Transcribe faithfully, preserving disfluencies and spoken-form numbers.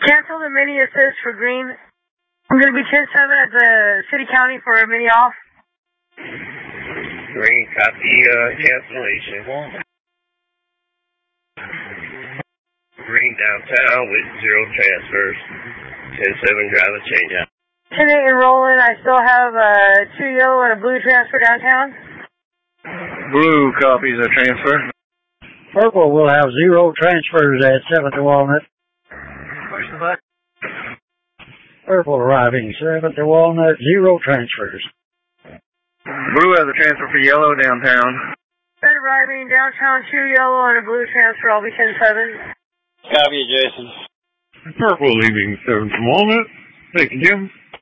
Cancel the mini assist for green. I'm going to be ten seven at the city county for a mini off. Green, copy uh, cancellation. Green downtown with zero transfers. ten seven drive a change out. ten eight enrolling. I still have uh, two yellow and a blue transfer downtown. Blue copies a transfer. Purple will have zero transfers at seventh Walnut. Push the button. Purple arriving, seventh Walnut, zero transfers. Blue has a transfer for yellow downtown. Red arriving downtown, two yellow and a blue transfer. I'll be ten seven. Copy, Jason. Purple leaving seventh Walnut. Thank you, Jim.